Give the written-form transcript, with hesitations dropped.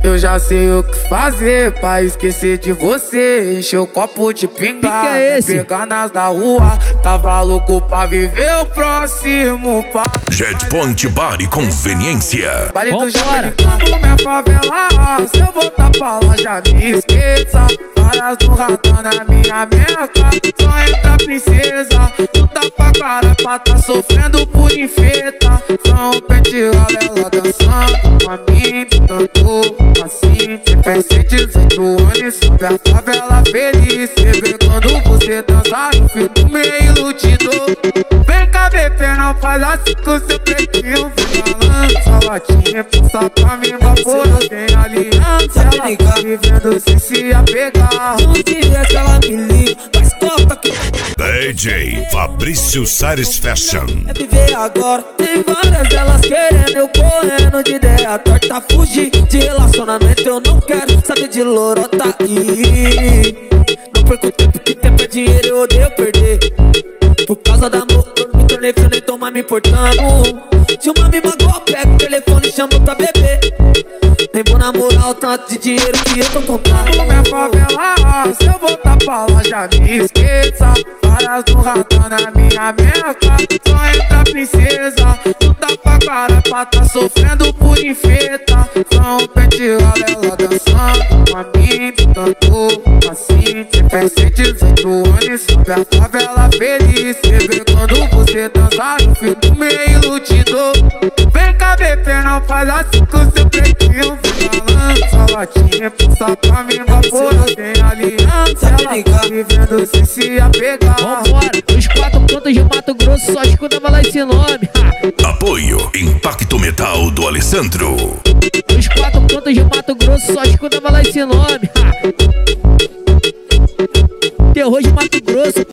Eu já sei o que fazer pra esquecer de você. Encher o copo de pinga, pegar nas da rua. Tava louco pra viver o próximo passo. Jetpoint Bar e Conveniência. Vale do Jamericano, minha favela. Se eu voltar pra lá já me esqueça. Várias do radar na minha meca. Só entra princesa. Não dá pra cara pra tá sofrendo por infeta. Só um pente ela dançando com a mim, tanto assim. Tem 18 anos, sobe a favela feliz. Você vê quando você dança, eu fico meio iludido. Vem cá, bebê, não faz assim com seu pretinho. Balança, latinha, passa pra mim, vapor, tem aliança. Ela tá vivendo sem se apegar. Um dia que ela me liga, mas toca que DJ Fabrício Sares Fashion. é viver agora. Tem várias delas querendo, eu correndo de ideia torta. Fugir de relacionamento, eu não quero saber de lorota. Não perco tempo, que tempo é dinheiro, eu odeio perder. Por causa da amor, eu me tornei frio, nem toma me importando. Se uma me magoa, pego o telefone e chamo pra beber. Nem vou namorar o tanto de dinheiro que eu tô contando. Minha favela, se eu voltar pra lá já me esqueça. Várias do radar na minha meca. Só entra princesa. Não dá pra cara pra tá sofrendo por infeta. Só um pente ela dançando com a mim, tanto assim. Tem 18 anos, sobe a favela feliz. Você vê quando você dança, eu fico meio iludido. Vem cá, bebê, não faz assim com seu pretinho. Balança, latinha, passa pra mim, vapor, tem aliança. Ela tá vivendo sem se apegar. Vambora, os 4 pontos de Mato Grosso, só escutava lá esse nome. Apoio Impacto Metal do Alessandro. Os 4 pontos de Mato Grosso, só escutava lá esse nome. Terror de Mato Grosso.